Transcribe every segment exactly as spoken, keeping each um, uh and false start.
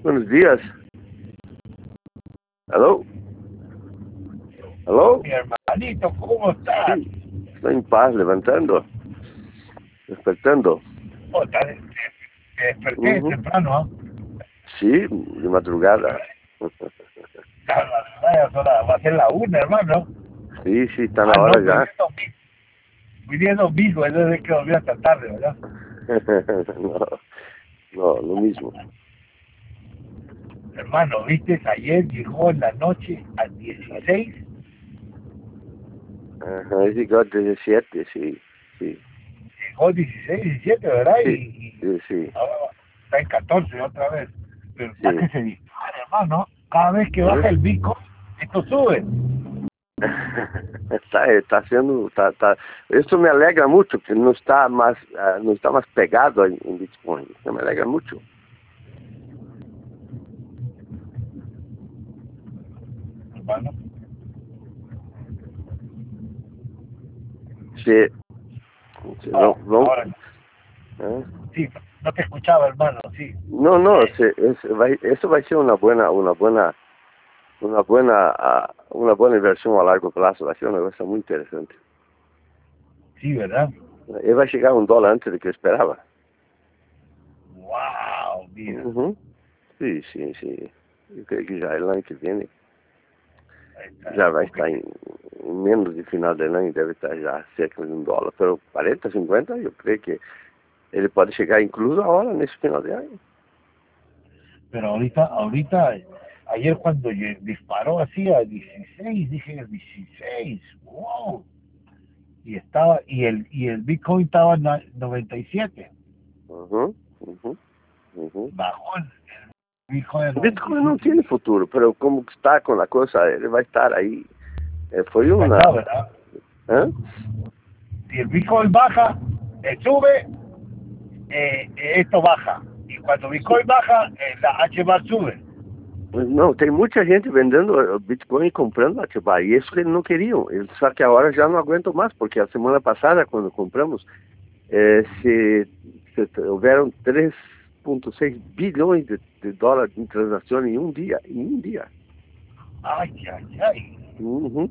Buenos días. ¿Aló? ¿Aló? Mi hermanito, ¿cómo estás? Sí, estoy en paz, levantando, despertando. Oh, te, te- te desperté Ujú. temprano, ¿ah? Sí, de madrugada. Claro, vaya, son las- va a ser la una, hermano. Sí, sí, están Ah, no, ahora pues hoy ya. es domingo. Hoy día es domingo, entonces hay que dormir hasta tarde, ¿verdad? No, no, lo mismo. Hermano, ¿viste? Ayer llegó en la noche a dieciséis. Ajá, es igual diecisiete, sí, sí, Llegó dieciséis, diecisiete, ¿verdad? Y, sí, y sí, sí, ahora está en catorce otra vez. Pero está sí. que se dispara, hermano. Cada vez que ¿Eh? baja el Bitcoin, esto sube. Está, está haciendo, está, está, esto me alegra mucho que no está más, ah, no está más pegado en, en Bitcoin. Eso me alegra mucho. Hermano. Sí, sí, no, Oh, no, ahora ¿eh? sí, no te escuchaba, hermano, sí. No, no, Eh, se, es, va, eso va a ser una buena, una buena, una buena, ah, una buena inversión a largo plazo. Va a ser una cosa muy interesante. sí, ¿verdad? Y va a llegar a un dólar antes de que esperaba. Wow, mira. Ujú. Sí, sí, sí. Yo creo que ya el año que viene Ahí está, ya va a porque estar en, en menos de final del año, debe estar ya cerca de un dólar. Pero cuarenta, cincuenta, yo creo que ele pode chegar incluso ahora nesse final de año. pero ahorita, ahorita, ayer cuando lle- disparó así a dieciséis, dije dieciséis, wow. Y estaba, y el, y el Bitcoin estaba en na- noventa y siete. Uhum, uhum, uhum. Bajó el, el Bitcoin a Bitcoin não noventa y siete. tem futuro, pero como está com a coisa, ele vai estar aí. Eh, foi Ahí uma... está, ¿verdad? ¿Eh? Si el Bitcoin baja, eh, sube, eh, eh, esto baja. Y cuando Bitcoin baja, eh, la H bar sube. Não, tem muita gente vendendo eh, Bitcoin e comprando Atibaia. E isso que eles não queriam. Eles, só que agora já não aguentam mais, porque a semana passada, quando compramos, eh, se, se houveram três vírgula seis bilhões de, de dólares em transações em um dia. Em um dia. Ay, ay, ay. Uhum.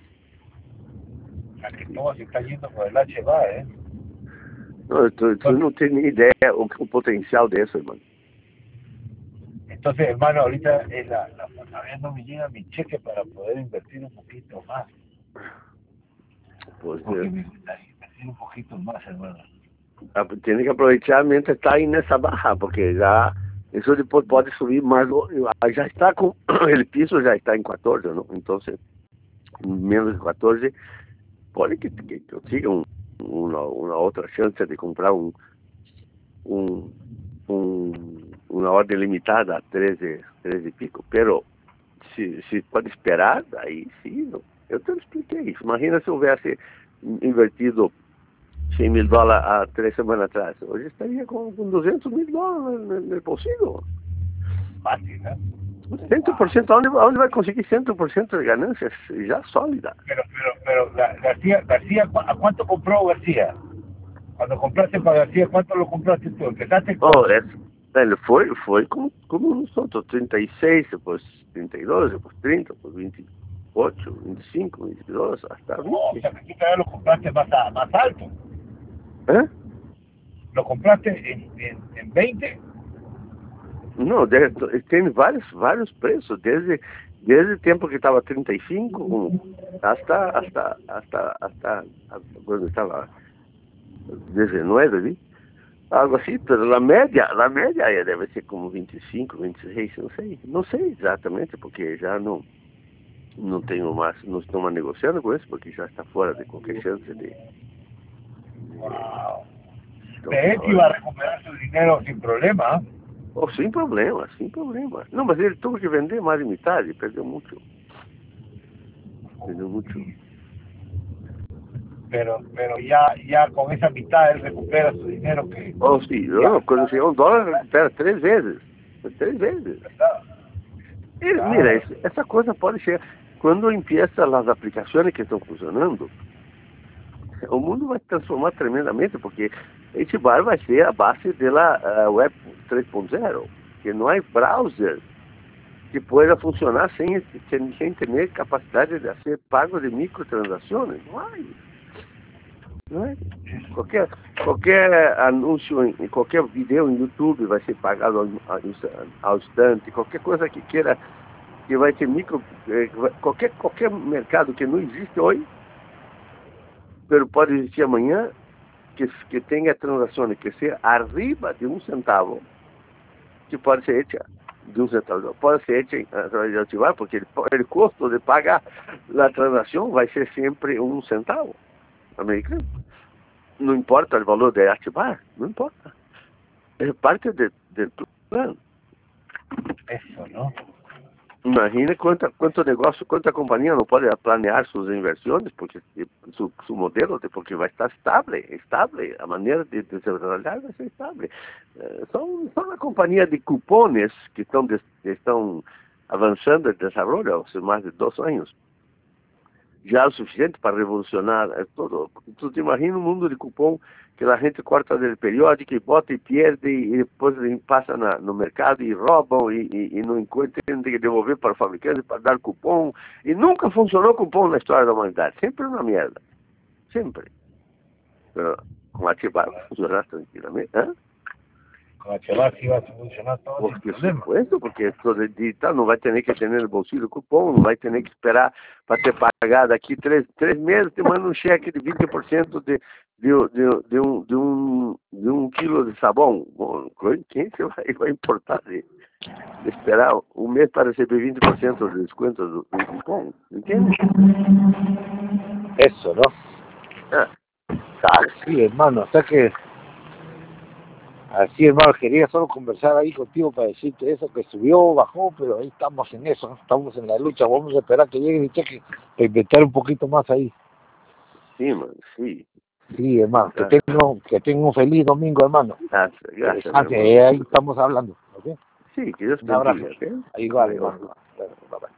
O sea que todo se está yendo por el H bar, ¿eh? Não, tu, tu Entonces, não tem nem ideia o, o potencial disso, irmão. entonces, hermano, ahorita es la, la, todavía no me llega mi cheque para poder invertir un poquito más. Pues, Porque eh, me gustaría invertir un poquito más, hermano. tiene que aprovechar mientras está ahí nessa barra, porque já isso depois pode subir mais. Já está com el piso, já está em quatorze, não? Então, menos de quatorze, pode que, que, que eu tenha um, uma, uma outra chance de comprar um, um, um, uma ordem limitada a treze, treze e pico. Pero se, se pode esperar, aí sim. Não. Eu te expliquei isso. Imagina se houvesse invertido cem mil dólares há três semanas atrás. Hoje estaria com, com duzentos mil dólares no, no bolsillo. Fácil, ¿eh? cem por cento, ¿aonde, ¿aonde vai conseguir cem por ciento de ganancias já sólida? Pero, pero, pero, Ga- García, García, ¿cu- ¿a cuánto compró García? Cuando compraste para García, ¿cuánto lo compraste tú? Empezaste Oh, con... é, ele foi, foi como, como nosotros, trinta e seis, depois trinta e dois, depois trinta, depois vinte e oito, vinte e cinco, vinte e dois, hasta Oh, o vinte. sea, que tú todavía lo compraste más, a- más alto. ¿Eh? ¿Lo compraste en, en, en veinte? Não, de- tem vários, vários preços, desde, desde o tempo que estava trinta e cinco, um, hasta, hasta, hasta, hasta, quando estava dezenove, vi? Algo assim, pero a média, a média aí deve ser como vinte e cinco, vinte e seis, não sei, não sei exatamente, porque já não, não tenho mais, não estou mais negociando com isso, porque já está fora de qualquer chance de, de Wow. então, Él agora, iba a recuperar su dinero sin problema. oh, sem problema, sem problema. Não, mas ele teve que vender mais de metade, perdeu muito, perdeu muito. Pero, pero ya, ya con esa mitad él recupera su dinero que Oh, sim, ya não, quando chegar um dólar, recupera três vezes, três vezes. ¿verdad? E, mira, Claro. esse- essa coisa pode chegar, quando empieza as aplicações que estão funcionando, o mundo vai se transformar tremendamente, porque esse bar vai ser a base da uh, Web três ponto zero. que no hay browser que pueda funcionar sin, sin, sin tener capacidad de hacer pago de microtransacciones. No hay. No hay. Qualquer, qualquer anúncio, em qualquer vídeo em YouTube vai ser pagado ao, ao instante, qualquer coisa que queira, que vai ter micro, qualquer, qualquer mercado que não existe hoje, pero pode existir amanhã, que, que tenha transações que seja arriba de um centavo, que pode ser hecha de um centavo, pode ser hecha através de ativar, porque o custo de pagar a transação vai ser sempre um centavo americano. Não importa o valor de ativar, não importa. É parte de, de tu plano. Eso, ¿no? Imagina quanto, quanto negócio, quanta companhia não pode planear suas inversões, porque su, su modelo, porque vai estar estável, estável, a maneira de, de trabalhar vai ser estável. Uh, são, são a companhia de cupones que estão, de, estão avançando em desenvolvimento há mais de dois anos. Já é o suficiente para revolucionar é todo. Tu te imagina um mundo de cupom que a gente corta do periódico e bota e perde e depois passa na, no mercado e roubam e, e, e não encontram, tem que devolver para o fabricante para dar cupom. E nunca funcionou cupom na história da humanidade. Sempre uma merda. Sempre. Pero com ativar vai funcionar tranquilamente. ¿Eh? Com ativar sí va a funcionar todo Por sin problema. supuesto, porque todo digital não vai ter que ter no bolsillo o cupom, não vai ter que esperar para ter pagado daqui três, três meses, te manda um cheque de vinte por cento de, de, de, de, um, de, um, de um quilo de sabão. Bom, quem você vai, vai importar de, de esperar um mês para receber vinte por cento de desconto do, do cupom? Entende? Eso, ¿no? Ah, Ah, sí, hermano, hasta que... Así, hermano, quería solo conversar ahí contigo para decirte eso, que subió, bajó, pero ahí estamos en eso, ¿no? Estamos en la lucha, vamos a esperar que llegue el cheque para inventar un poquito más ahí. sí, man, sí. Sí, hermano, Claro. que tenga, que tenga un feliz domingo, hermano. Gracias, gracias. Ah, que ahí estamos hablando, ¿ok? Sí, que Dios Un abrazo. bendiga. ¿Okay? Igual, Igual. hermano. Bueno, bye, bye.